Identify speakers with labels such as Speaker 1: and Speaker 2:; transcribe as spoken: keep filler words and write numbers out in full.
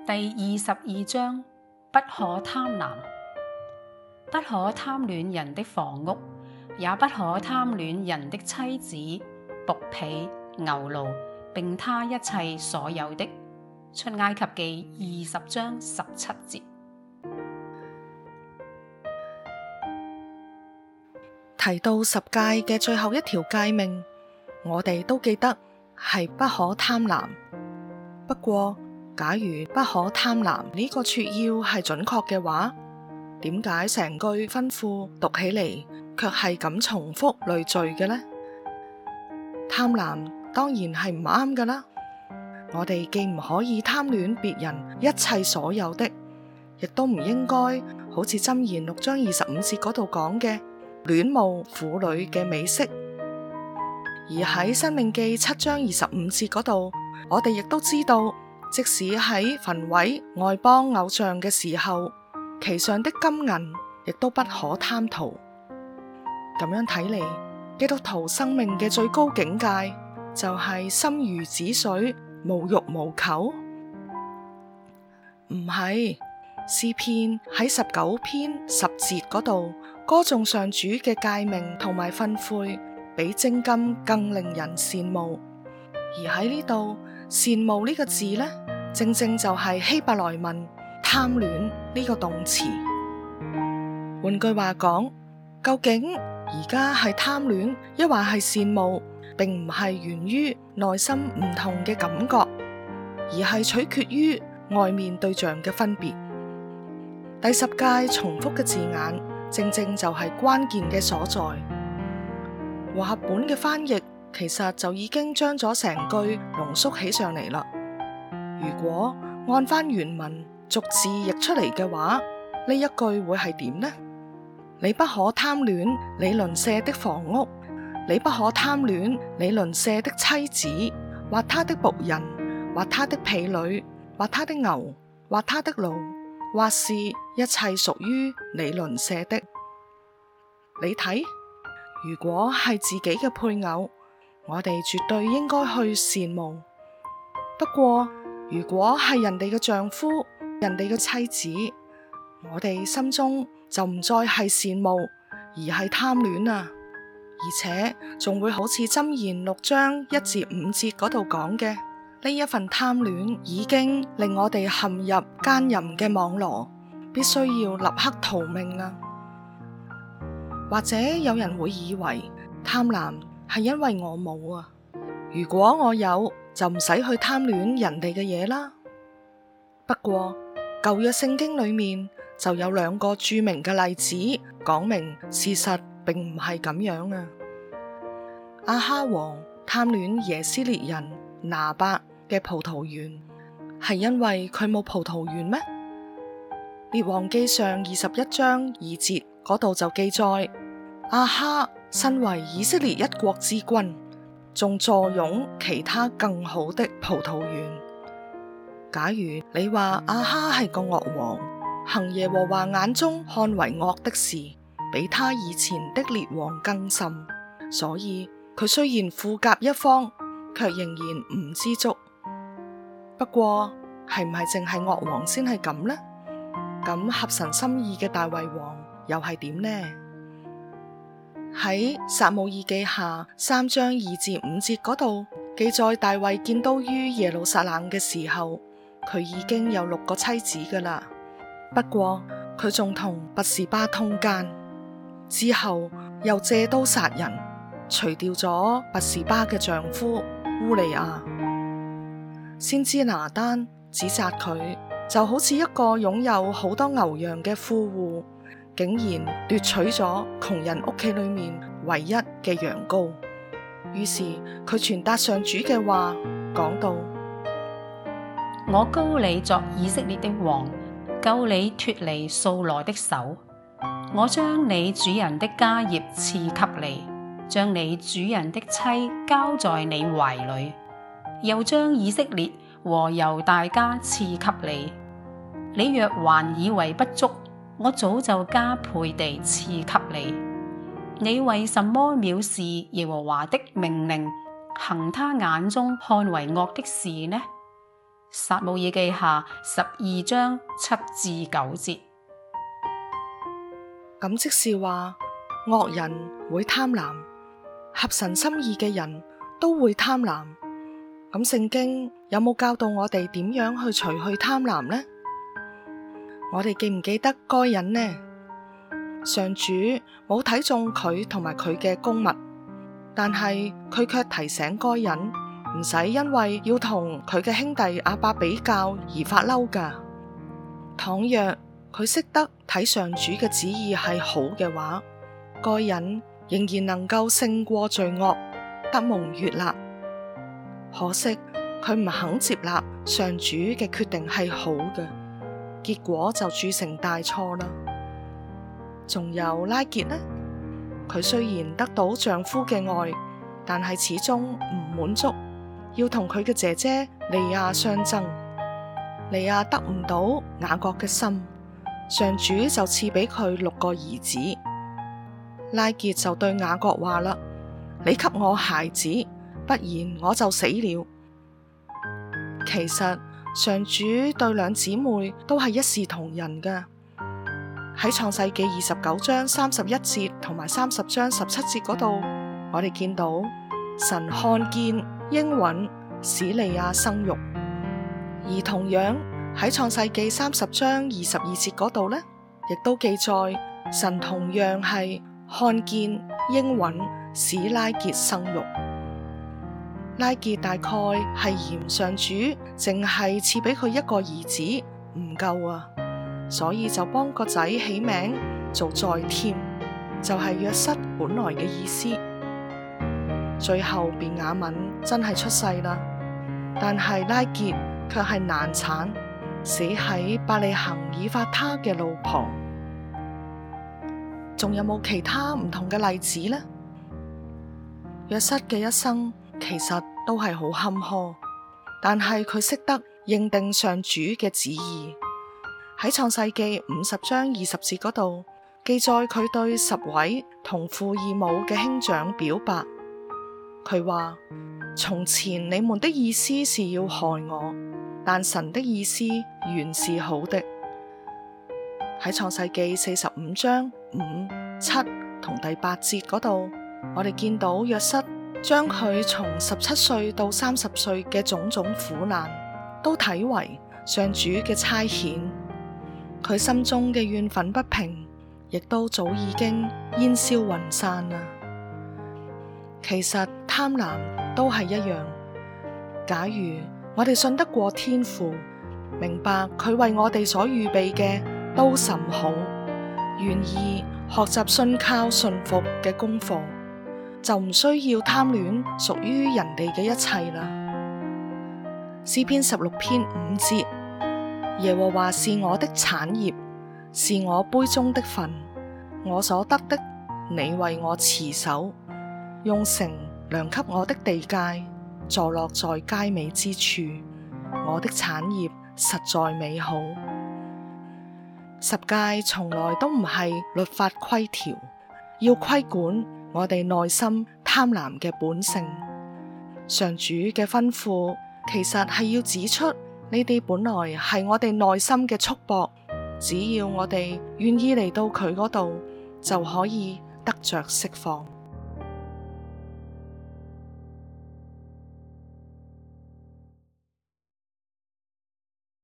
Speaker 1: 第二十二章，不可貪婪。不可貪戀人的房屋，也不可貪戀人的妻子、僕婢、牛驢，並他一切所有的。出埃及記二十章十七節。
Speaker 2: 提到十誡嘅最後一條誡命，我哋都記得係不可貪婪。不過，假如不可貪婪呢個撮要係準確嘅話，點解成句吩咐讀起嚟卻係咁重複累贅嘅呢？貪婪當然係唔啱㗎啦。我哋既唔可以貪戀別人一切所有的，亦都唔應該好似箴言六章二十五節嗰度講嘅戀慕婦女嘅美色。而喺申命記七章二十五節嗰度，我哋亦都知道，即使喺焚毀外邦偶像嘅時候，其上的金銀亦都不可貪圖。咁樣睇嚟，基督徒生命嘅最高境界就係心如止水，無欲無求。唔係，詩篇喺十九篇十節嗰度歌頌上主嘅誡命同埋訓誨，比精金更令人羨慕。而喺呢度，羨慕呢個字呢，正正就係希伯來文貪戀呢個動詞。換句話講，究竟而家係貪戀抑或係羨慕，並唔係源於內心唔同嘅感覺，而係取決於外面對象嘅分別。第十誡重複嘅字眼，正正就係關鍵嘅所在。和合本嘅翻譯其實就已經將咗成句濃縮起上嚟啦。如果按翻原文逐字譯出嚟嘅話，呢一句會係點呢？你不可貪戀你鄰舍的房屋，你不可貪戀你鄰舍的妻子，或他的僕人，或他的婢女，或他的牛，或他的驢，或是一切屬於你鄰舍的。你睇，如果係自己嘅配偶，我哋絕對應該去羨慕。不過，如果係人哋嘅丈夫、人哋嘅妻子，我哋心中就唔再係羨慕，而係貪戀啊！而且仲會好似箴言六章一至五節嗰度講嘅，呢一份貪戀已經令我哋陷入奸淫嘅網羅，必須要立刻逃命啦。或者有人會以為貪婪係因為我冇啊，如果我有就唔使去貪戀人哋嘅嘢啦。不過舊約聖經裏面就有兩個著名嘅例子，講明事實並唔係咁樣啊。亞哈王貪戀耶斯列人拿伯嘅葡萄園，係因為佢冇葡萄園咩？列王記上二十一章二節嗰度就記載，亞哈身為以色列一國之君，仲坐擁其他更好的葡萄園。假如你話亞哈係個惡王，行耶和華眼中看為惡的事，比他以前的列王更甚，所以佢雖然富甲一方，卻仍然唔知足。不過係唔係淨係惡王先係咁呢？咁合神心意嘅大衛王又係點呢？喺撒母耳記下三章二至五節嗰度記載，大衛建都於耶路撒冷嘅時候，佢已經有六個妻子噶啦。不過佢仲同拔示巴通姦，之後又借刀殺人，除掉咗拔示巴嘅丈夫烏利亞。先知拿單指責佢就好似一個擁有好多牛羊嘅富戶，竟然奪取咗窮人屋企裏面唯一嘅羊羔。於是佢傳達上主嘅話，講到：
Speaker 1: 我膏你作以色列的王，救你脫離掃羅的手。我將你主人的家業賜給你，將你主人的妻交在你懷裏，又將以色列和猶大家賜給你。你若還以為不足，我早就加倍地賜給你。你為什麼藐視耶和華的命令，行他眼中看為惡的事呢？ 撒母耳記下十二章七至九節。
Speaker 2: 咁即是話，惡人會貪婪，合神心意嘅人都會貪婪。咁聖經有冇教導我哋點樣去除去貪婪呢？我哋記唔記得該隱呢？上主冇睇中佢同埋佢嘅供物，但係佢卻提醒該隱唔使因為要同佢嘅兄弟亞伯比較而發嬲㗎。倘若佢識得睇上主嘅旨意係好嘅話，該隱仍然能夠勝過罪惡，得蒙悅納。可惜佢唔肯接納上主嘅決定係好嘅，結果就鑄成大錯啦。仲有拉結呢？佢雖然得到丈夫嘅愛，但係始終唔滿足，要同佢嘅姐姐利亞相爭。利亞得唔到雅各嘅心，上主就賜俾佢六個兒子。拉結就對雅各話啦：你給我孩子，不然我就死了。其實上主對兩姊妹都係一視同仁嘅。喺創世記二十九章三十一節同埋三十章十七節嗰度，我哋見到神看見應允使利亞生育，而同樣喺創世記三十章二十二節嗰度呢，亦都記載神同樣係看見應允使拉結生育。拉結大概係嫌上主淨係賜俾佢一個兒子唔夠啊，所以就幫個仔起名做再添，就係約瑟本來嘅意思。最後便雅憫真係出世啦，但係拉結卻係難產，死喺伯利恆以法他嘅路旁。仲有冇其他唔同嘅例子呢？約瑟嘅一生其實都係好坎坷，但係佢識得認定上主嘅旨意。喺創世記五十章二十節嗰度記載佢對十位同父異母嘅兄長表白，佢話：從前你們的意思是要害我，但神的意思原是好的。喺創世記四十五章五、七同第八節嗰度，我哋見到約瑟將佢從十七歲到三十歲嘅種種苦難都睇為上主嘅差遣，佢心中嘅怨憤不平亦都早已經煙消雲散啦。其實貪婪都係一樣，假如我哋信得過天父，明白佢為我哋所預備嘅都甚好，願意學習信靠順服嘅功課，就唔需要貪戀屬於人哋嘅一切啦。詩篇十六篇五節，耶和華是我的產業，是我杯中的分，我所得的，你為我持守，用繩量給我的地界，坐落在佳美之處，我的產業實在美好。十誡從來都唔係律法規條，要規管我哋內心貪婪嘅本性。上主嘅吩咐其實係要指出，呢啲本來係我哋內心嘅束縛，只要我哋願意嚟到佢嗰度，就可以得着釋放。